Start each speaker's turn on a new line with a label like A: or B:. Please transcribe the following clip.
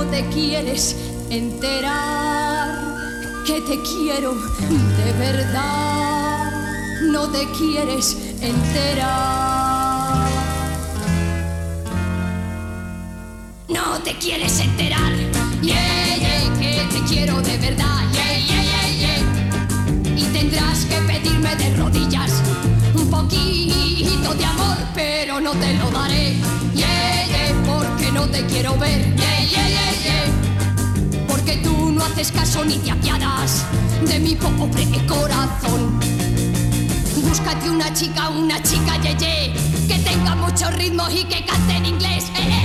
A: te quieres enterar que te quiero de verdad. No te quieres enterar. No te quieres enterar. Yeah, yeah, que te quiero de verdad. Yeah, yeah, yeah, yeah. Y tendrás que pedirme de rodillas un poquito de amor, pero no te lo daré. Yeah, yeah, porque no te quiero ver. Yeah, yeah, yeah, yeah. Porque tú no haces caso ni te apiadas de mi pobre corazón. Búscate una chica, ye, ye, que tenga muchos ritmos y que cante en inglés.